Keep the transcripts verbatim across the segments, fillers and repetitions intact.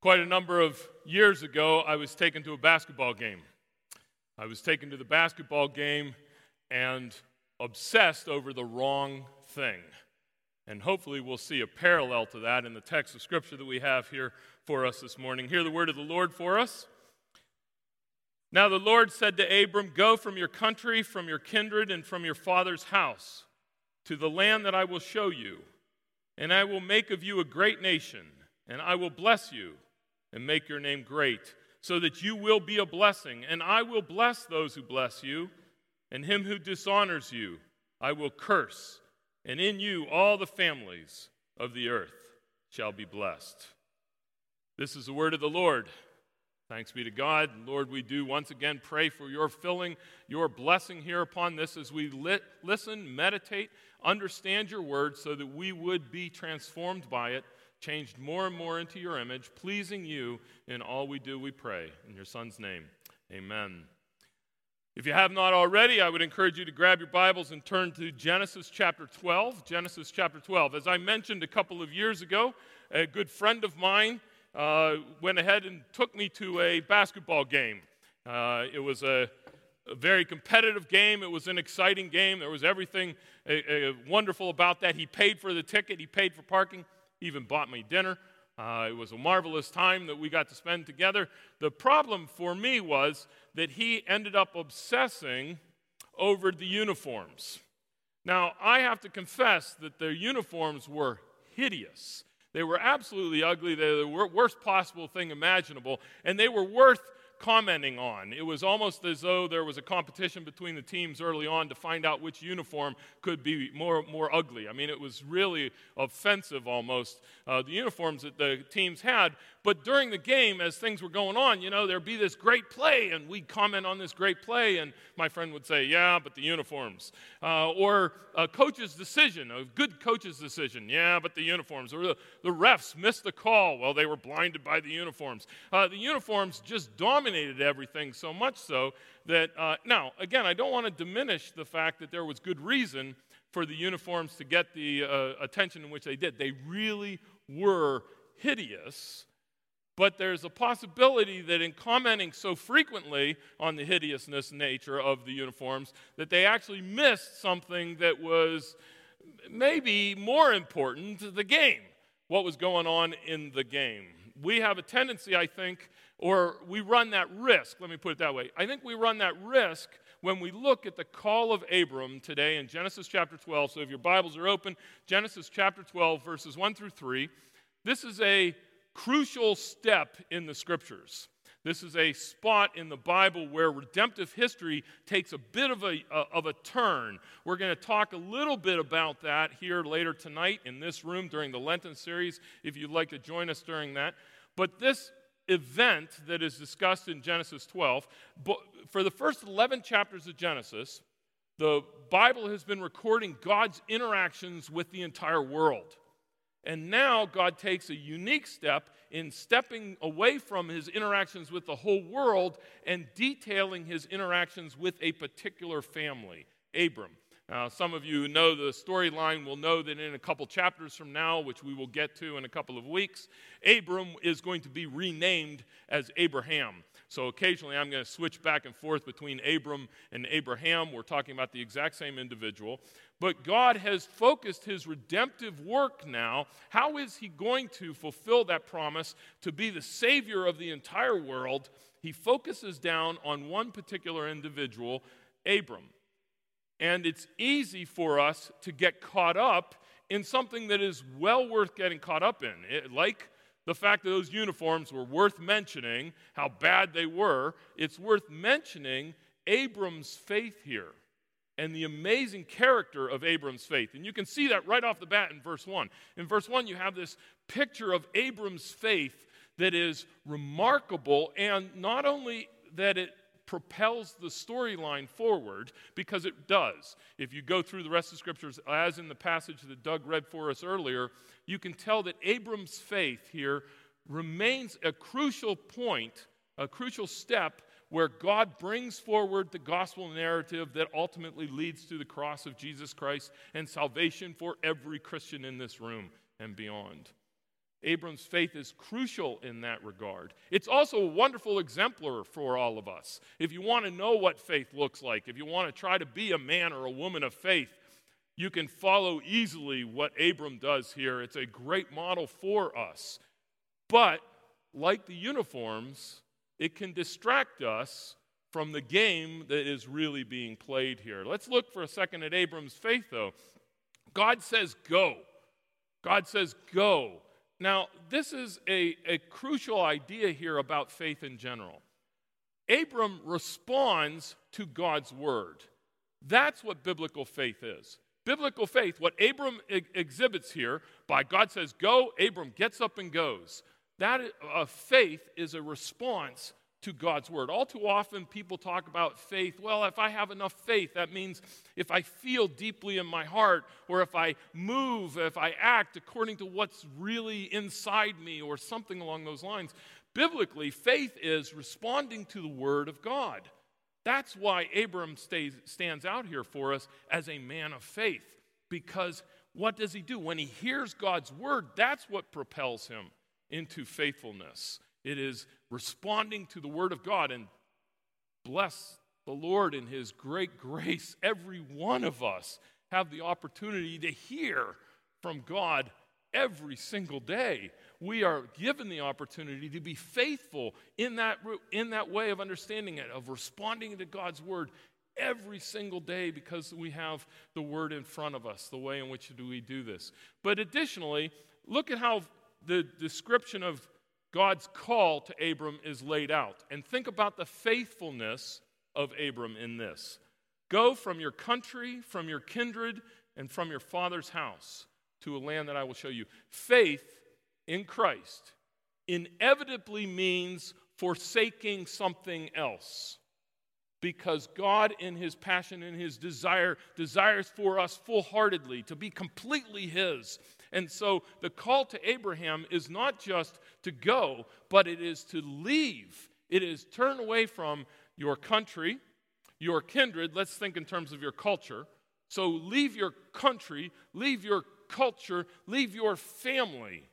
Quite a number of years ago, I was taken to a basketball game. I was taken to the basketball game and obsessed over the wrong thing. And hopefully we'll see a parallel to that in the text of Scripture that we have here for us this morning. Hear the word of the Lord for us. Now the Lord said to Abram, "Go from your country, from your kindred, and from your father's house, to the land that I will show you. And I will make of you a great nation, and I will bless you, and make your name great, so that you will be a blessing. And I will bless those who bless you, and him who dishonors you I will curse. And in you all the families of the earth shall be blessed." This is the word of the Lord. Thanks be to God. Lord, we do once again pray for your filling, your blessing here upon this as we lit, listen, meditate, understand your word so that we would be transformed by it, changed more and more into your image, pleasing you in all we do, we pray. In your Son's name, amen. If you have not already, I would encourage you to grab your Bibles and turn to Genesis chapter twelve. Genesis chapter twelve. As I mentioned a couple of years ago, a good friend of mine uh, went ahead and took me to a basketball game. Uh, it was a, a very competitive game. It was an exciting game. There was everything uh, uh, wonderful about that. He paid for the ticket. He paid for parking. He even bought me dinner. Uh, it was a marvelous time that we got to spend together. The problem for me was that he ended up obsessing over the uniforms. Now, I have to confess that their uniforms were hideous. They were absolutely ugly. They were the worst possible thing imaginable, and they were worth commenting on. It was almost as though there was a competition between the teams early on to find out which uniform could be more, more ugly. I mean, it was really offensive almost, uh, the uniforms that the teams had. But during the game, as things were going on, you know, there'd be this great play, and we'd comment on this great play, and my friend would say, yeah, but the uniforms. Uh, or a coach's decision, a good coach's decision, yeah, but the uniforms. Or the, the refs missed the call. Well, they were blinded by the uniforms. Uh, the uniforms just dominated everything, so much so that, uh, now, again, I don't want to diminish the fact that there was good reason for the uniforms to get the uh, attention in which they did. They really were hideous. But there's a possibility that in commenting so frequently on the hideousness nature of the uniforms, that they actually missed something that was maybe more important to the game, what was going on in the game. We have a tendency, I think, or we run that risk, let me put it that way. I think we run that risk when we look at the call of Abram today in Genesis chapter twelve. So if your Bibles are open, Genesis chapter twelve, verses one through three. This is a crucial step in the Scriptures. This is a spot in the Bible where redemptive history takes a bit of a, uh, of a turn. We're going to talk a little bit about that here later tonight in this room during the Lenten series, if you'd like to join us during that. But this event that is discussed in Genesis twelve, for the first eleven chapters of Genesis, the Bible has been recording God's interactions with the entire world. And now God takes a unique step in stepping away from his interactions with the whole world and detailing his interactions with a particular family, Abram. Now, some of you who know the storyline will know that in a couple chapters from now, which we will get to in a couple of weeks, Abram is going to be renamed as Abraham. So occasionally I'm going to switch back and forth between Abram and Abraham. We're talking about the exact same individual. But God has focused his redemptive work now. How is he going to fulfill that promise to be the Savior of the entire world? He focuses down on one particular individual, Abram. And it's easy for us to get caught up in something that is well worth getting caught up in. It, like the fact that those uniforms were worth mentioning, how bad they were, it's worth mentioning Abram's faith here and the amazing character of Abram's faith. And you can see that right off the bat in verse one. In verse one, you have this picture of Abram's faith that is remarkable, and not only that it propels the storyline forward, because it does. If you go through the rest of the Scriptures, as in the passage that Doug read for us earlier, you can tell that Abram's faith here remains a crucial point, a crucial step where God brings forward the gospel narrative that ultimately leads to the cross of Jesus Christ and salvation for every Christian in this room and beyond. Abram's faith is crucial in that regard. It's also a wonderful exemplar for all of us. If you want to know what faith looks like, if you want to try to be a man or a woman of faith, you can follow easily what Abram does here. It's a great model for us. But, like the uniforms, it can distract us from the game that is really being played here. Let's look for a second at Abram's faith, though. God says, go. God says, go. Now, this is a, a crucial idea here about faith in general. Abram responds to God's word. That's what biblical faith is. Biblical faith, what Abram e- exhibits here, by God says, go, Abram gets up and goes. That uh, faith is a response to God's word. All too often people talk about faith. Well, if I have enough faith, that means if I feel deeply in my heart, or if I move, if I act according to what's really inside me, or something along those lines. Biblically, faith is responding to the word of God. That's why Abram stays, stands out here for us as a man of faith. Because what does he do? When he hears God's word, that's what propels him into faithfulness. It is responding to the word of God. And bless the Lord in his great grace, every one of us have the opportunity to hear from God every single day. We are given the opportunity to be faithful in that, in that way of understanding it, of responding to God's word every single day, because we have the word in front of us, the way in which do we do this. But additionally, look at how the description of God's call to Abram is laid out. And think about the faithfulness of Abram in this. Go from your country, from your kindred, and from your father's house to a land that I will show you. Faith in Christ inevitably means forsaking something else. Because God, in his passion and his desire, desires for us full-heartedly to be completely his. And so the call to Abraham is not just to go, but it is to leave. It is turn away from your country, your kindred. Let's think in terms of your culture. So leave your country, leave your culture, leave your family.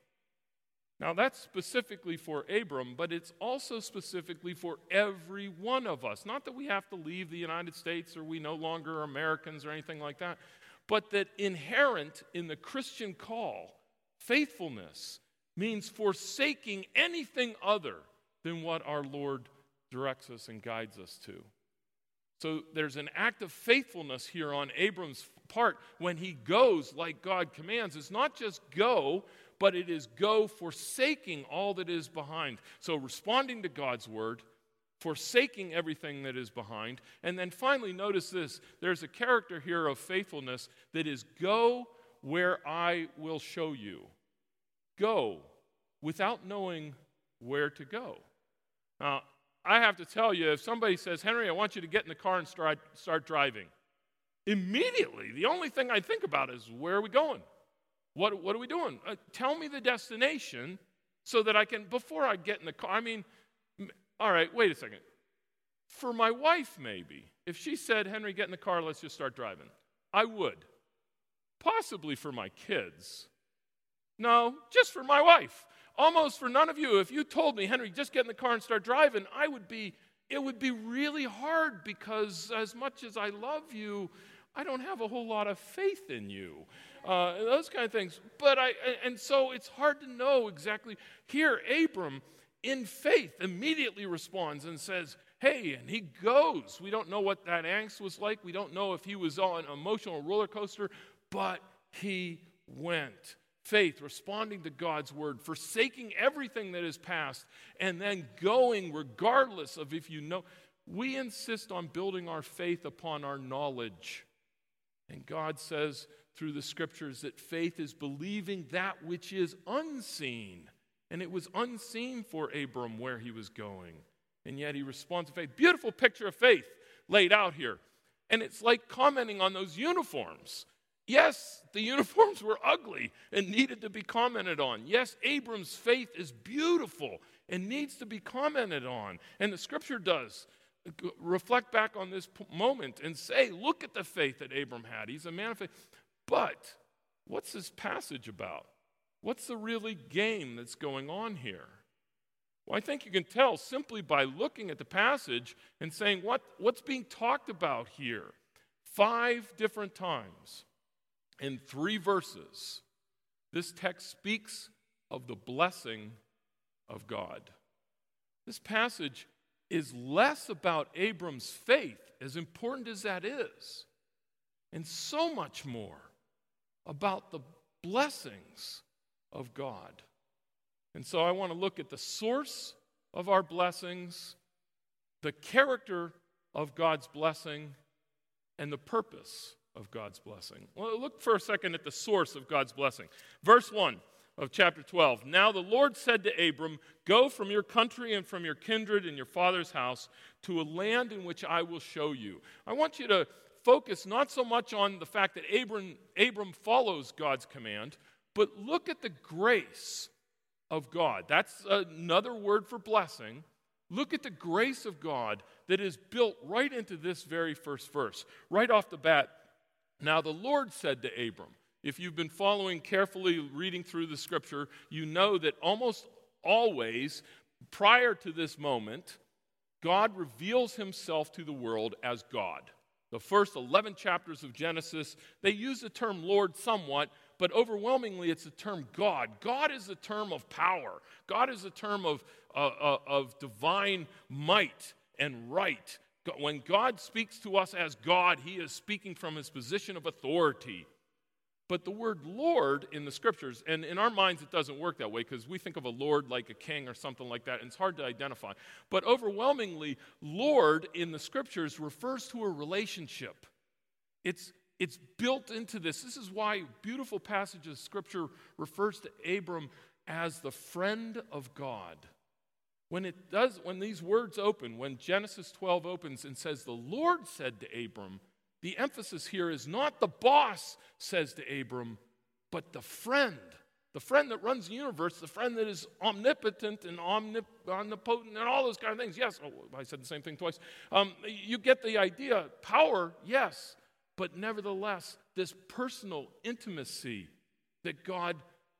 Now that's specifically for Abram, but it's also specifically for every one of us. Not that we have to leave the United States or we no longer are Americans or anything like that, but that inherent in the Christian call, faithfulness means forsaking anything other than what our Lord directs us and guides us to. So there's an act of faithfulness here on Abram's part when he goes like God commands. It's not just go, but it is go forsaking all that is behind. So responding to God's word, forsaking everything that is behind. And then finally, notice this. There's a character here of faithfulness that is go where I will show you. Go without knowing where to go. Now, I have to tell you, if somebody says, Henry, I want you to get in the car and start, start driving, immediately, the only thing I think about is, where are we going? What, what are we doing? Uh, tell me the destination so that I can, before I get in the car, I mean, all right, wait a second. For my wife, maybe, if she said, Henry, get in the car, let's just start driving, I would. Possibly for my kids. No, just for my wife. Almost for none of you. If you told me, Henry, just get in the car and start driving, I would be, it would be really hard, because as much as I love you, I don't have a whole lot of faith in you. Uh, those kind of things. But I, and so it's hard to know exactly. Here, Abram, in faith, immediately responds and says, hey, and he goes. We don't know what that angst was like. We don't know if he was on an emotional roller coaster, but he went. Faith, responding to God's word, forsaking everything that is past, and then going regardless of if you know. We insist on building our faith upon our knowledge. And God says through the scriptures that faith is believing that which is unseen. And it was unseen for Abram where he was going. And yet he responds to faith. Beautiful picture of faith laid out here. And it's like commenting on those uniforms. Yes, the uniforms were ugly and needed to be commented on. Yes, Abram's faith is beautiful and needs to be commented on. And the scripture does reflect back on this moment and say, look at the faith that Abram had. He's a man of faith. But what's this passage about? What's the really game that's going on here? Well, I think you can tell simply by looking at the passage and saying, what, what's being talked about here? Five different times in three verses, this text speaks of the blessing of God. This passage is less about Abram's faith, as important as that is, and so much more about the blessings of God. And so I want to look at the source of our blessings, the character of God's blessing, and the purpose of God's blessing. Well, look for a second at the source of God's blessing. Verse one of chapter twelve. Now the Lord said to Abram, "Go from your country and from your kindred and your father's house to a land in which I will show you." I want you to focus not so much on the fact that Abram, Abram follows God's command, but look at the grace of God. That's another word for blessing. Look at the grace of God that is built right into this very first verse. Right off the bat, now the Lord said to Abram. If you've been following carefully, reading through the scripture, you know that almost always, prior to this moment, God reveals himself to the world as God. The first eleven chapters of Genesis, they use the term Lord somewhat, but overwhelmingly it's the term God. God is the term of power. God is the term of, uh, uh, of divine might and right. When God speaks to us as God, he is speaking from his position of authority. But the word Lord in the scriptures, and in our minds it doesn't work that way because we think of a Lord like a king or something like that, and it's hard to identify. But overwhelmingly, Lord in the scriptures refers to a relationship. It's, it's built into this. This is why beautiful passages of scripture refers to Abram as the friend of God. When it does, when these words open, when Genesis twelve opens and says, "The Lord said to Abram," the emphasis here is not the boss says to Abram, but the friend. The friend that runs the universe, the friend that is omnipotent and omnip- omnipotent and all those kind of things. Yes, oh, I said the same thing twice. Um, you get the idea. Power, yes, but nevertheless, this personal intimacy that God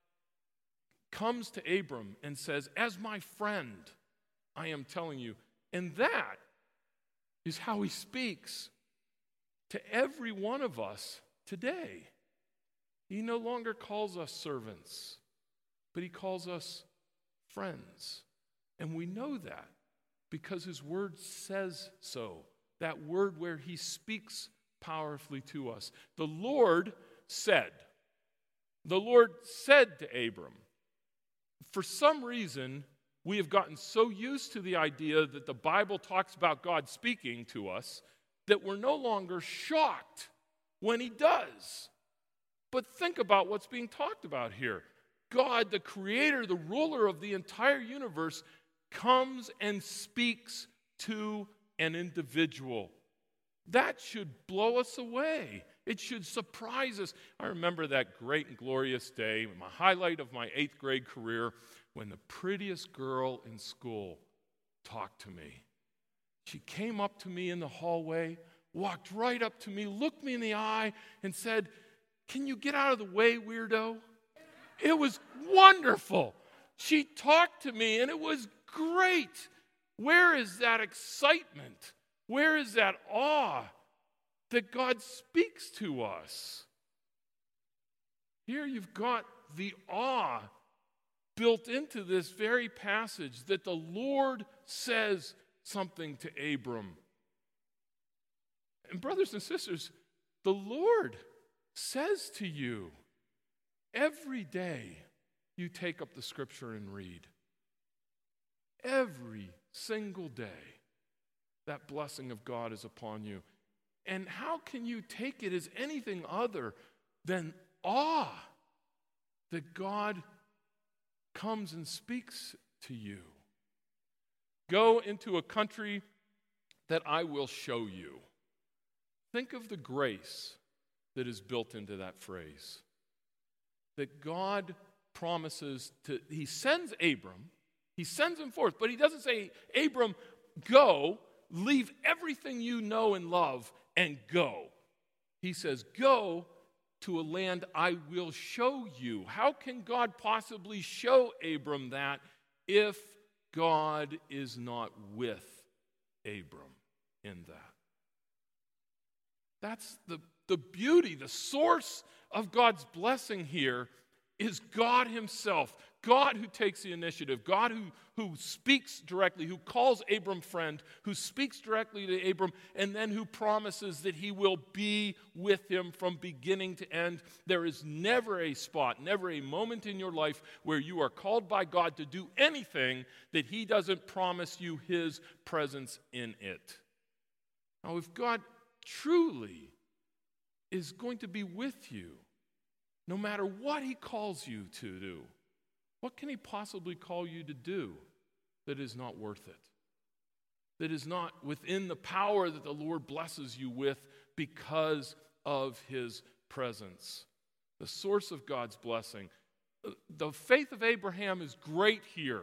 comes to Abram and says, "As my friend, I am telling you." And that is how he speaks to every one of us today. He no longer calls us servants, but he calls us friends. And we know that because his word says so. That word where he speaks powerfully to us. The Lord said. The Lord said to Abram. For some reason, we have gotten so used to the idea that the Bible talks about God speaking to us that we're no longer shocked when he does. But think about what's being talked about here. God, the creator, the ruler of the entire universe, comes and speaks to an individual. That should blow us away. It should surprise us. I remember that great and glorious day, my highlight of my eighth grade career, when the prettiest girl in school talked to me. She came up to me in the hallway, walked right up to me, looked me in the eye, and said, "Can you get out of the way, weirdo?" It was wonderful. She talked to me, and it was great. Where is that excitement? Where is that awe that God speaks to us? Here you've got the awe built into this very passage that the Lord says something to Abram. And brothers and sisters, the Lord says to you every day you take up the scripture and read. Every single day, that blessing of God is upon you. And how can you take it as anything other than awe that God comes and speaks to you? Go into a country that I will show you. Think of the grace that is built into that phrase. That God promises to, he sends Abram, he sends him forth, but he doesn't say, "Abram, go, leave everything you know and love, and go." He says, "Go to a land I will show you. How can God possibly show Abram that if God is not with Abram in that? That's the, the beauty, the source of God's blessing here is God himself. God who takes the initiative, God who, who speaks directly, who calls Abram friend, who speaks directly to Abram, and then who promises that he will be with him from beginning to end. There is never a spot, never a moment in your life where you are called by God to do anything that he doesn't promise you his presence in it. Now, if God truly is going to be with you, no matter what he calls you to do, what can he possibly call you to do that is not worth it? That is not within the power that the Lord blesses you with because of his presence. The source of God's blessing. The faith of Abraham is great here,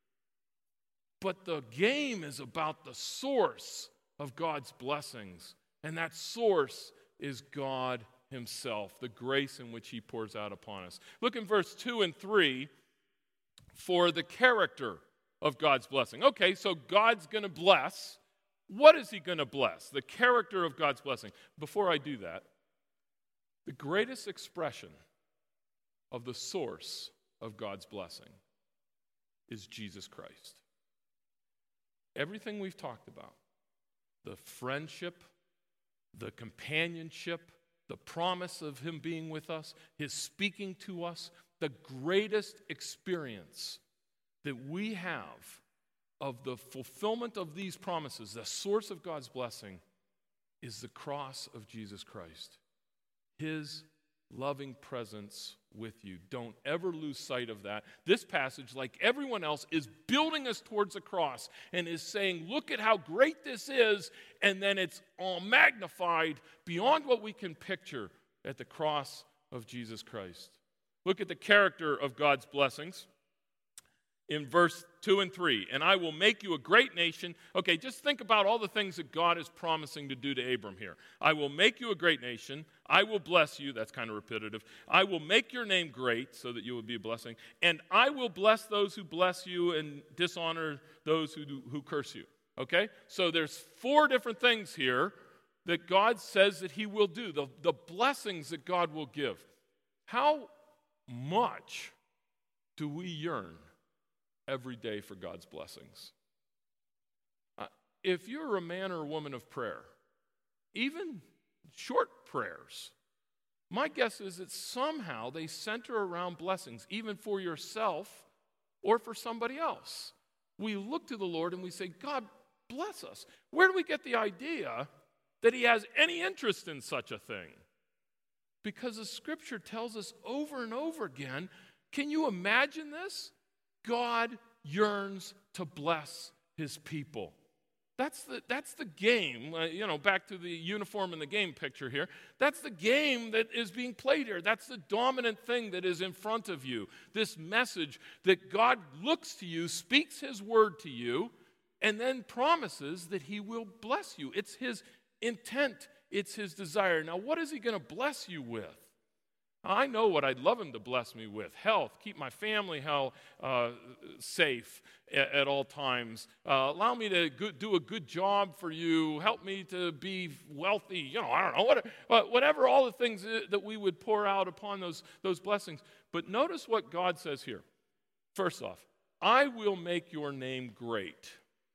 but the game is about the source of God's blessings, and that source is God himself, the grace in which he pours out upon us. Look in verse two and three for the character of God's blessing. Okay, so God's going to bless. What is he going to bless? The character of God's blessing. Before I do that, the greatest expression of the source of God's blessing is Jesus Christ. Everything we've talked about, the friendship, the companionship, the promise of him being with us, his speaking to us, the greatest experience that we have of the fulfillment of these promises, the source of God's blessing, is the cross of Jesus Christ. His loving presence with you. Don't ever lose sight of that. This passage, like everyone else, is building us towards the cross and is saying, look at how great this is, and then it's all magnified beyond what we can picture at the cross of Jesus Christ. Look at the character of God's blessings in verse two and three. And I will make you a great nation. Okay, just think about all the things that God is promising to do to Abram here. I will make you a great nation. I will bless you. That's kind of repetitive. I will make your name great so that you will be a blessing. And I will bless those who bless you and dishonor those who, do, who curse you. Okay? So there's four different things here that God says that he will do, the, the blessings that God will give. How much do we yearn every day for God's blessings? Uh, if you're a man or a woman of prayer, even short prayers, my guess is that somehow they center around blessings, even for yourself or for somebody else. We look to the Lord and we say, God, bless us. Where do we get the idea that he has any interest in such a thing? Because the scripture tells us over and over again, can you imagine this? God yearns to bless his people. That's the, that's the game, uh, you know, back to the uniform and the game picture here. That's the game that is being played here. That's the dominant thing that is in front of you. This message that God looks to you, speaks his word to you, and then promises that he will bless you. It's his intent. It's his desire. Now, what is he going to bless you with? I know what I'd love him to bless me with. Health, keep my family health, uh, safe at, at all times. Uh, allow me to go, do a good job for you. Help me to be wealthy. You know, I don't know, whatever, whatever all the things that we would pour out upon those, those blessings. But notice what God says here. First off, I will make your name great.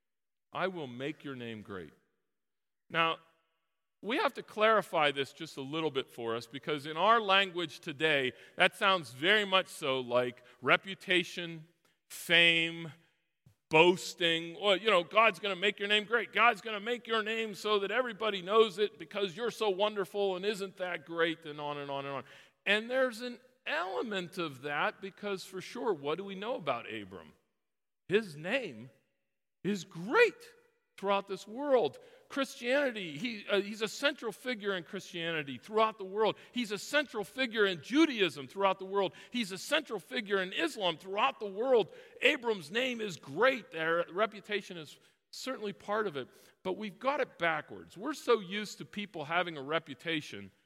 I will make your name great. Now, we have to clarify this just a little bit for us, because in our language today, that sounds very much so like reputation, fame, boasting. Well, you know, God's going to make your name great. God's going to make your name so that everybody knows it because you're so wonderful and isn't that great, and on and on and on. And there's an element of that because for sure, what do we know about Abram? His name is great throughout this world. Christianity, he, uh, he's a central figure in Christianity throughout the world. He's a central figure in Judaism throughout the world. He's a central figure in Islam throughout the world. Abram's name is great. Their reputation is certainly part of it. But we've got it backwards. We're so used to people having a reputation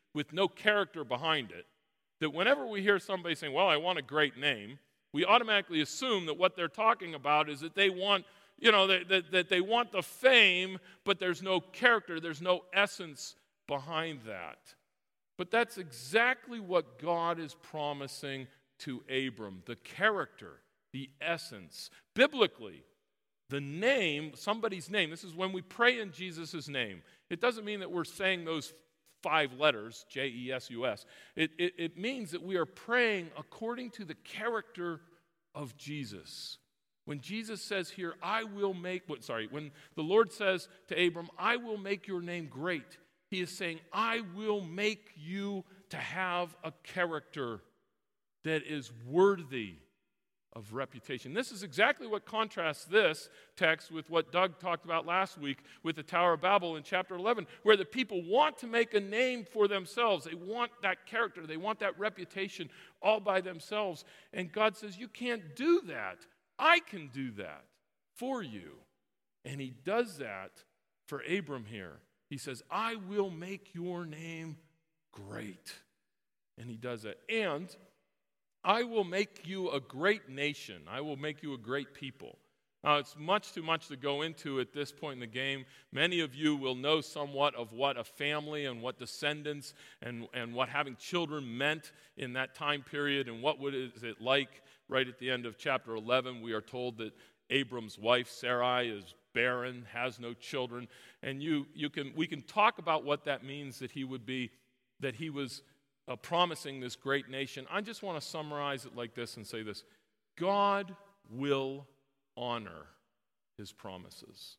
with no character behind it, that whenever we hear somebody saying, well, I want a great name, we automatically assume that what they're talking about is that they want, you know, that, that, that they want the fame, but there's no character, there's no essence behind that. But that's exactly what God is promising to Abram, the character, the essence. Biblically, the name, somebody's name, this is when we pray in Jesus' name. It doesn't mean that we're saying those five letters, J E S U S. It, it, it means that we are praying according to the character of Jesus. When Jesus says here, I will make, what, sorry, when the Lord says to Abram, I will make your name great, he is saying, I will make you to have a character that is worthy of reputation. This is exactly what contrasts this text with what Doug talked about last week with the Tower of Babel in chapter eleven, where the people want to make a name for themselves. They want that character. They want that reputation all by themselves. And God says, you can't do that. I can do that for you. And he does that for Abram here. He says, I will make your name great. And he does that. And I will make you a great nation. I will make you a great people. Now, it's much too much to go into at this point in the game. Many of you will know somewhat of what a family and what descendants and, and what having children meant in that time period, and what would, is it like right at the end of chapter eleven. We are told that Abram's wife, Sarai, is barren, has no children. And you, you can, we can talk about what that means, that he would be, that he was Uh, promising this great nation. I just want to summarize it like this and say this. God will honor his promises.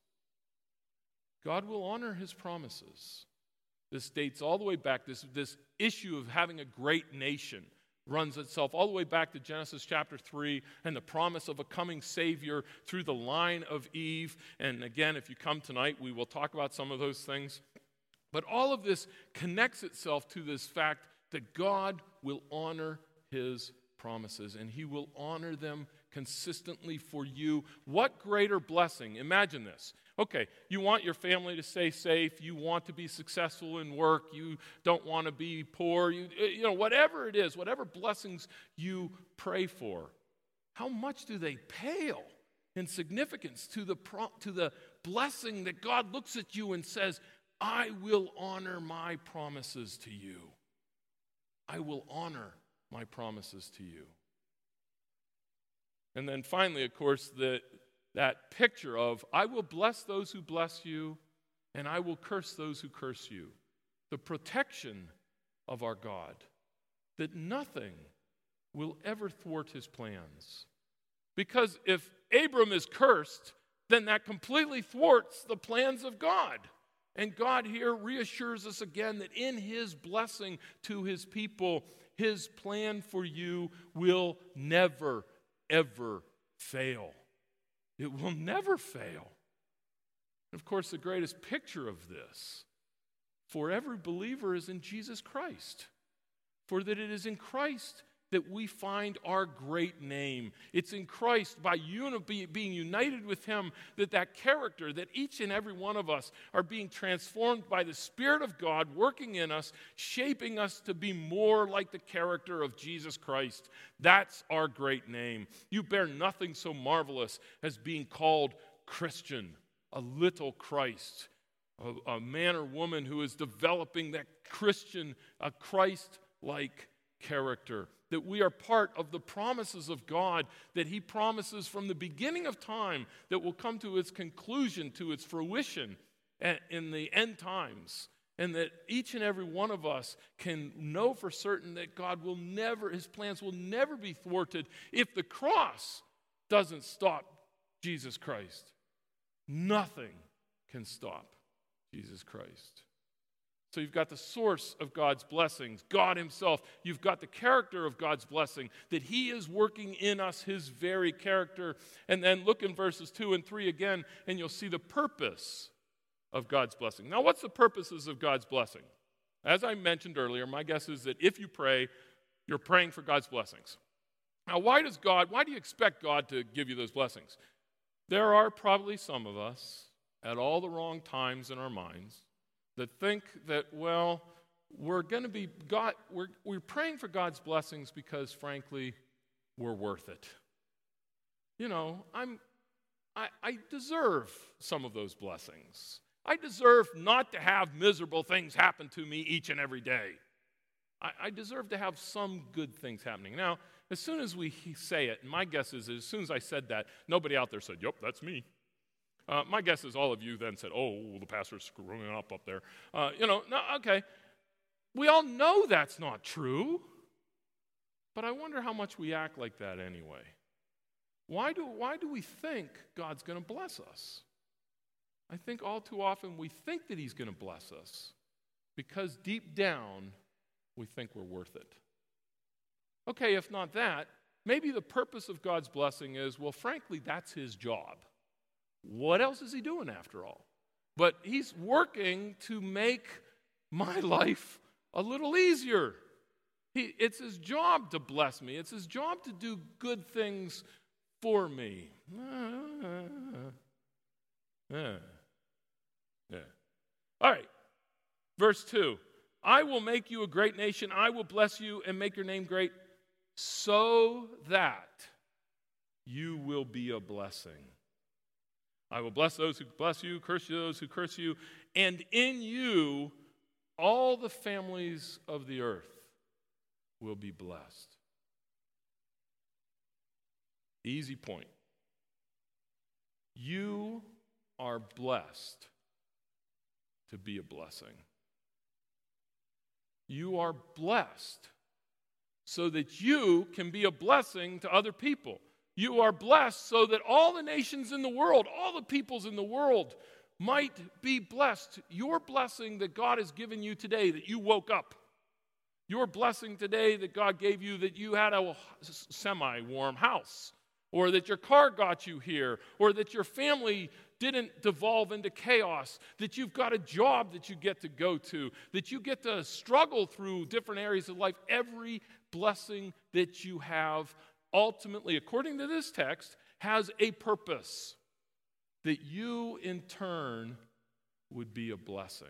God will honor his promises. This dates all the way back. This, this issue of having a great nation runs itself all the way back to Genesis chapter three and the promise of a coming Savior through the line of Eve. And again, if you come tonight, we will talk about some of those things. But all of this connects itself to this fact that God will honor his promises, and he will honor them consistently for you. What greater blessing? Imagine this. Okay, you want your family to stay safe, you want to be successful in work, you don't want to be poor, you, you know, whatever it is, whatever blessings you pray for, how much do they pale in significance to the, pro- to the blessing that God looks at you and says, I will honor my promises to you. I will honor my promises to you. And then finally, of course, the, that picture of, I will bless those who bless you, and I will curse those who curse you. The protection of our God, that nothing will ever thwart his plans. Because if Abram is cursed, then that completely thwarts the plans of God. And God here reassures us again that in his blessing to his people, his plan for you will never, ever fail. It will never fail. And of course, the greatest picture of this for every believer is in Jesus Christ. For that it is in Christ that we find our great name. It's in Christ, by uni- being united with him, that that character, that each and every one of us are being transformed by the Spirit of God working in us, shaping us to be more like the character of Jesus Christ. That's our great name. You bear nothing so marvelous as being called Christian, a little Christ, a, a man or woman who is developing that Christian, a Christ-like character. That we are part of the promises of God, that he promises from the beginning of time that will come to its conclusion, to its fruition in the end times. And that each and every one of us can know for certain that God will never, his plans will never be thwarted if the cross doesn't stop Jesus Christ. Nothing can stop Jesus Christ. So you've got the source of God's blessings, God himself. You've got the character of God's blessing, that he is working in us his very character. And then look in verses two and three again, and you'll see the purpose of God's blessing. Now, what's the purposes of God's blessing? As I mentioned earlier, my guess is that if you pray, you're praying for God's blessings. Now, why does God, why do you expect God to give you those blessings? There are probably some of us at all the wrong times in our minds that think that, well, we're going to be, God, we're, we're praying for God's blessings because, frankly, we're worth it. You know, I'm, I, I deserve some of those blessings. I deserve not to have miserable things happen to me each and every day. I, I deserve to have some good things happening. Now, as soon as we say it, and my guess is as soon as I said that, nobody out there said, yep, that's me. Uh, my guess is all of you then said, oh, the pastor's screwing up up there. Uh, you know, no, okay. We all know that's not true, but I wonder how much we act like that anyway. Why do, why do we think God's going to bless us? I think all too often we think that he's going to bless us because deep down we think we're worth it. Okay, if not that, maybe the purpose of God's blessing is, well, frankly, that's his job. What else is he doing after all? But he's working to make my life a little easier. He, it's his job to bless me. It's his job to do good things for me. Yeah. Yeah. All right. Verse two. I will make you a great nation. I will bless you and make your name great so that you will be a blessing. I will bless those who bless you, curse those who curse you, and in you all the families of the earth will be blessed. Easy point. You are blessed to be a blessing. You are blessed so that you can be a blessing to other people. You are blessed so that all the nations in the world, all the peoples in the world might be blessed. Your blessing that God has given you today, that you woke up. Your blessing today that God gave you, that you had a semi-warm house, or that your car got you here, or that your family didn't devolve into chaos, that you've got a job that you get to go to, that you get to struggle through different areas of life. Every blessing that you have, ultimately, according to this text, has a purpose, that you in turn would be a blessing.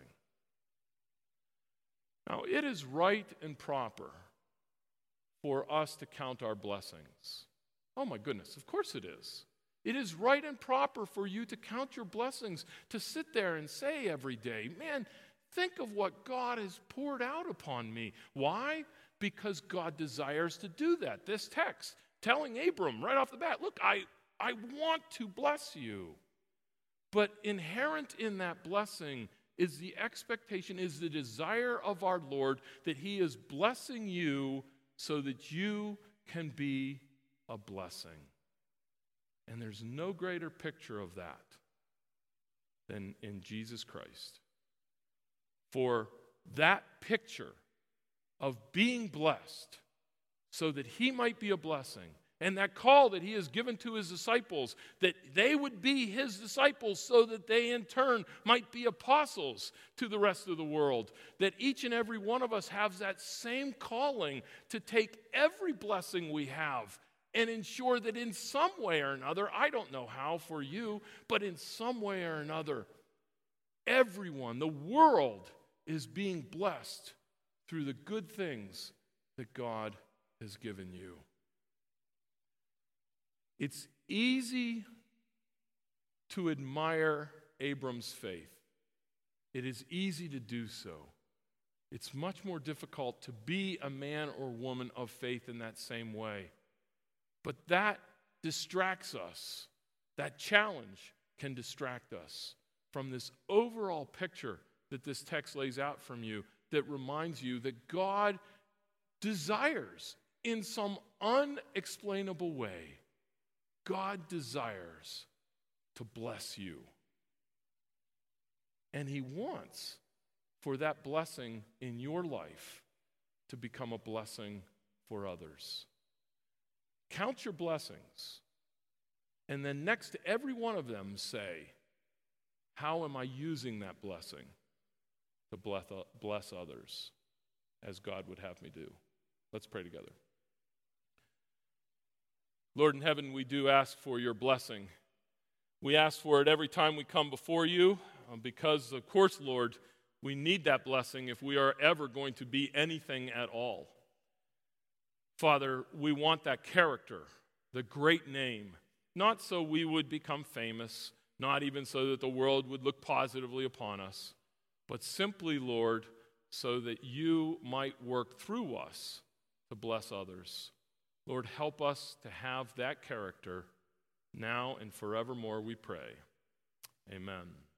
Now, it is right and proper for us to count our blessings. Oh my goodness, of course it is. It is right and proper for you to count your blessings, to sit there and say every day, man, think of what God has poured out upon me. Why? Because God desires to do that. This text telling Abram right off the bat, look, I, I want to bless you. But inherent in that blessing is the expectation, is the desire of our Lord that he is blessing you so that you can be a blessing. And there's no greater picture of that than in Jesus Christ. For that picture of being blessed so that he might be a blessing, and that call that he has given to his disciples, that they would be his disciples so that they in turn might be apostles to the rest of the world, that each and every one of us has that same calling to take every blessing we have and ensure that in some way or another, I don't know how for you, but in some way or another, everyone, the world, is being blessed through the good things that God has given you. It's easy to admire Abram's faith. It is easy to do so. It's much more difficult to be a man or woman of faith in that same way. But that distracts us. That challenge can distract us from this overall picture that this text lays out from you, that reminds you that God desires, in some unexplainable way, God desires to bless you. And he wants for that blessing in your life to become a blessing for others. Count your blessings, and then next to every one of them say, how am I using that blessing to bless others as God would have me do? Let's pray together. Lord in heaven, we do ask for your blessing. We ask for it every time we come before you, because, of course, Lord, We need that blessing if we are ever going to be anything at all. Father, we want that character, the great name, not so we would become famous, not even so that the world would look positively upon us, but simply, Lord, so that you might work through us to bless others. Lord, help us to have that character now and forevermore, we pray. Amen.